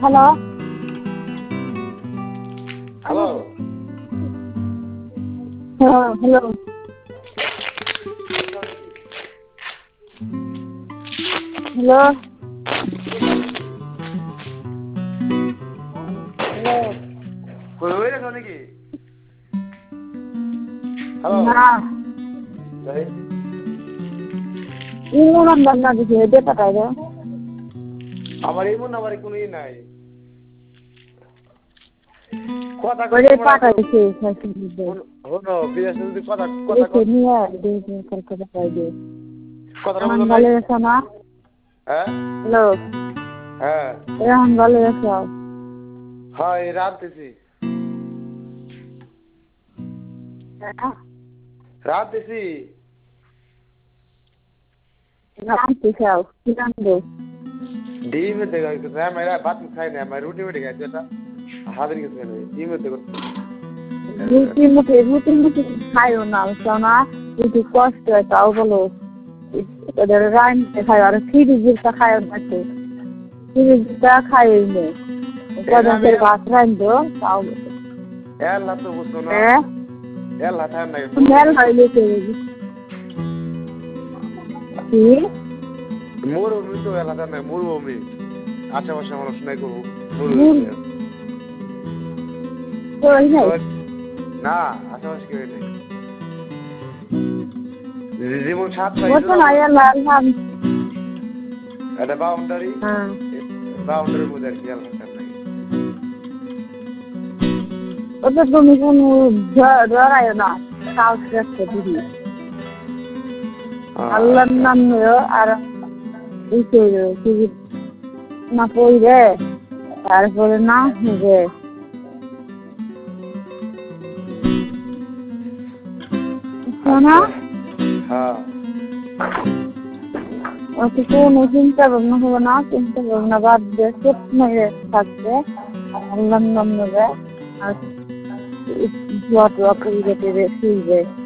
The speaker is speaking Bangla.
Hello. Hello. Hello. Hello. Hello. Koi gেছো নাকি? Hello. না তাই ইমো নাম্বার না দিছে দে পাঠাই দাও আমার এই নাম্বারে কোনো ই নাই কথা ওরে কইতে পাঠাই দিছে ফেসবুকে হলো বিদেশে যদি কথা দেখে নিয়ে দে কলকাতা পাই দে কথাটা এখন বুঝো ভালো নাই আছো না হ্যাঁ হ্যালো হ্যাঁ এখন ভালো আছো হয় রাতেছি রাতেছি রাতে খাও কি রান্ধো ডিম দেখো না মেরা ভাত খাই না मैं रोटी में खाई था हाजिर किस में डिम देखो রুটি খাইও না বুঝছো না যদি কষ্ট হয় তাও বলো ওদের রাঁধতে খাই আর ফ্রিজটা খাইও না তো ফ্রিজটা খাইও না কদিন ভাত রাঁধো তাও এলা তো বুঝছো না এলা থাম নাই মেল হইলে কি কি মরুভূমি তো এলাকা নাই মরুভূমি আশেপাশে মানুষ নাই করবো মরুভূমি না আশেপাশে কেউ নেই যেমন সাত একটা বাউন্ডারির মধ্যে আর কি এলাকা নাই ওটা তুমি কোনো ধরায় না সাহস রাখতে দিদি আল্লাহর নাম নিও আর না পড়বে তারপরে না হবে না হ্যাঁ ওকে কোনো চিন্তা ভাবনা হবে না চিন্তা ভাবনা বাদ দিয়ে চুপ মেরে থাকবে আল্লাহর নাম নেবে আর দোয়া টোয়া করে শুইবে